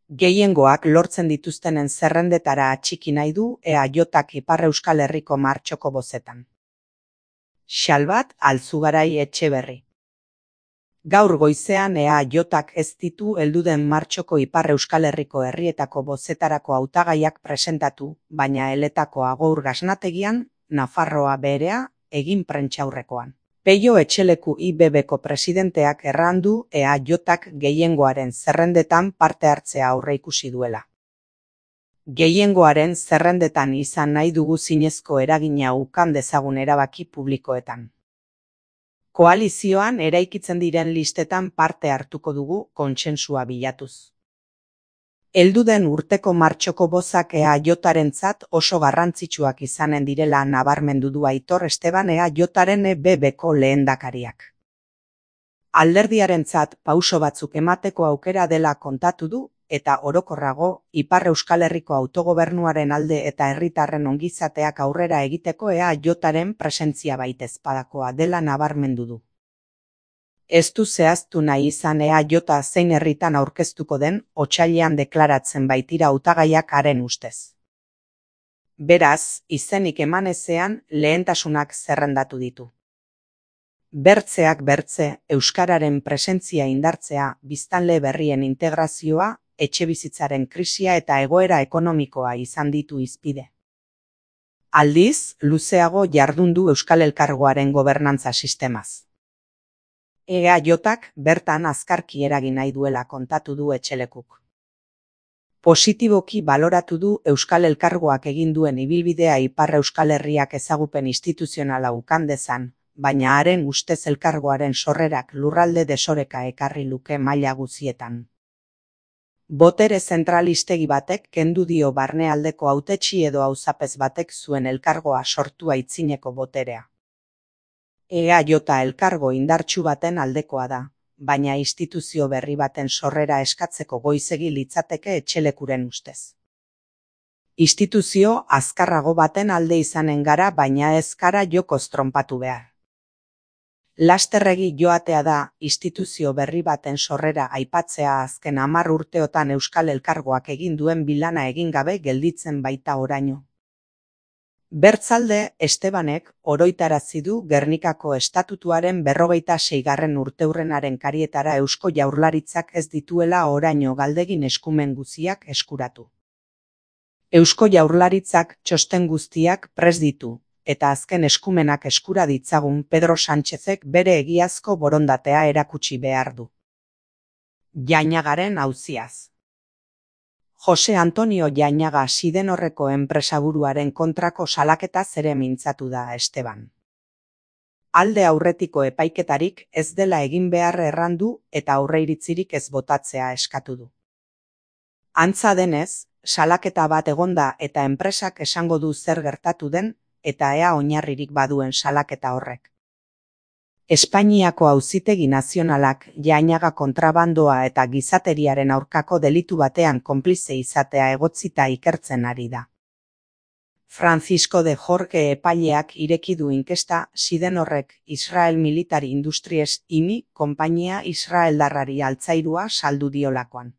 Gehiengoak lortzen dituztenen zerrendetara atxiki nahi du EAJak Ipar Euskal Herriko martxoko bozetan. Xalbat Alzugarai Etxeberri. Gaur goizean EAJak ez ditu helduden martxoko Ipar Euskal Herriko herrietako bozetarako hautagaiak presentatu, baina eletako Agour gasnategian, Nafarroa berea, egin prentsaurrekoan. Peio Etxeleku IBBko presidenteak errandu EAJak gehiengoaren zerrendetan parte hartzea aurreikusi duela. Gehiengoaren zerrendetan izan nahi dugu zinezko eragina ukan dezagun erabaki publikoetan. Koalizioan eraikitzen diren listetan parte hartuko dugu kontsensua bilatuz. Helduden urteko martxoko bozak EAJarentzat oso garrantzitsuak izanen direla nabarmendu du Aitor Esteban EAJaren EBBko lehendakariak. Alderdiarentzat pauso batzuk emateko aukera dela kontatu du, eta orokorrago, Ipar Euskal Herriko autogobernuaren alde eta herritarren ongizateak aurrera egiteko EAJaren presentzia baitezpadakoa dela nabarmendu du. Ez du zehaztu nahi izan EAJ zein herritan aurkeztuko den, otsailean deklaratzen baitira hautagaiak haren ustez. Beraz, izenik eman ezean lehentasunak zerrendatu ditu. Bertzeak bertze, euskararen presentzia indartzea, biztanle berrien integrazioa, etxebizitzaren krisia eta egoera ekonomikoa izan ditu hizpide. Aldiz, luzeago jardundu Euskal Elkargoaren gobernantza sistemaz. EAJak bertan azkarki eragin nahi duela kontatu du Etxelekuk. Positiboki baloratu du Euskal Elkargoak egin duen ibilbidea Ipar Euskal Herriak ezagupen instituzionala ukan dezan, baina haren ustez elkargoaren sorrerak lurralde desoreka ekarri luke maila guzietan. Botere zentralistegi batek kendu dio barnealdeko hautetsi edo auzapez batek zuen elkargoa sortua aitzineko boterea. EAJ elkargo indartsu baten aldekoa da, baina instituzio berri baten sorrera eskatzeko goizegi litzateke Etxelekuren ustez. Instituzio azkarrago baten alde izanen gara, baina ez gara jokoz tronpatu behar. Lasterregi joatea da instituzio berri baten sorrera aipatzea azken 10 urteotan Euskal Elkargoak egin duen bilana egin gabe gelditzen baita oraino. Bertzalde, Estebanek oroitarazi du Gernikako estatutuaren 46. urteurrenaren karietara Eusko Jaurlaritzak ez dituela oraino galdegin eskumen guziak eskuratu. Eusko Jaurlaritzak txosten guztiak prest ditu, eta azken eskumenak eskura ditzagun Pedro Sánchezek bere egiazko borondatea erakutsi behar du. Jainagaren auziaz. Jose Antonio Jainaga Sidenorreko enpresaburuaren kontrako salaketaz ere mintzatu da Esteban. Alde aurretiko epaiketarik ez dela egin behar errandu eta aurreiritzirik ez botatzea eskatu du. Antza denez, salaketa bat egonda eta enpresak esango du zer gertatu den eta ea oinarririk baduen salaketa horrek. Espainiako Auzitegi Nazionalak Jainaga kontrabandoa eta gizateriaren aurkako delitu batean konplize izatea egotzita ikertzen ari da. Francisco de Jorge epaileak ireki du inkesta Sidenorrek Israel Military Industries IMI konpainia israeldarrari altzairua saldu diolakoan.